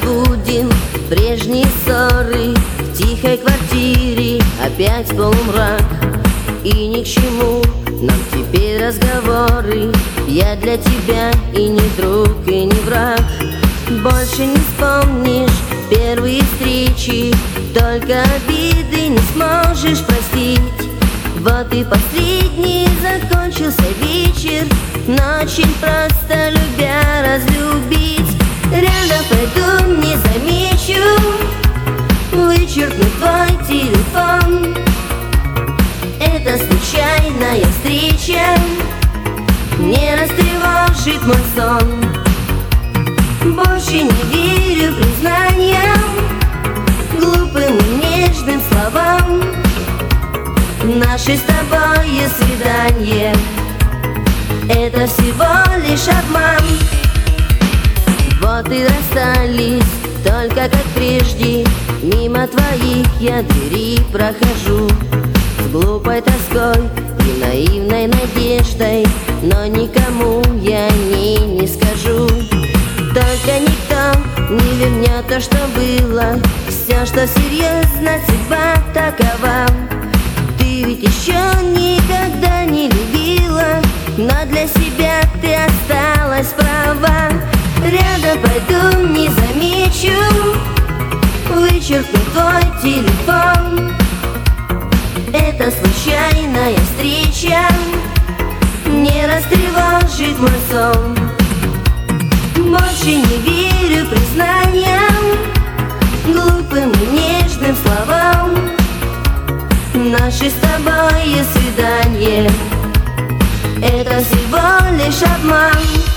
забудем прежние ссоры. В тихой квартире опять полумрак, и ни к чему нам теперь разговоры. Я для тебя и не друг, и не враг. Больше не вспомнишь первые встречи, только обиды не сможешь простить. Вот и последний закончился вечер, но очень просто любя разлюбить. Рядом пойду, не замечу, вычеркну твой телефон. Это случайная встреча, не растревожит мой сон. Больше не верю признаниям, глупым и нежным словам. Наше с тобой свидание — это всего лишь обман. Вот и расстались, только как прежде. Мимо твоих я двери прохожу с глупой тоской и наивной надеждой, но никому я о ней не скажу. Только никто не вернет то, что было, все, что серьезно, судьба такова. Ты ведь еще никогда не любила, но для себя ты осталась права. Рядом пойду, не замечу, вычеркну твой телефон. Это случайная встреча, не растревожит мой сон. Больше не верю признаниям, глупым и нежным словам. Наше с тобой свидание — это всего лишь обман.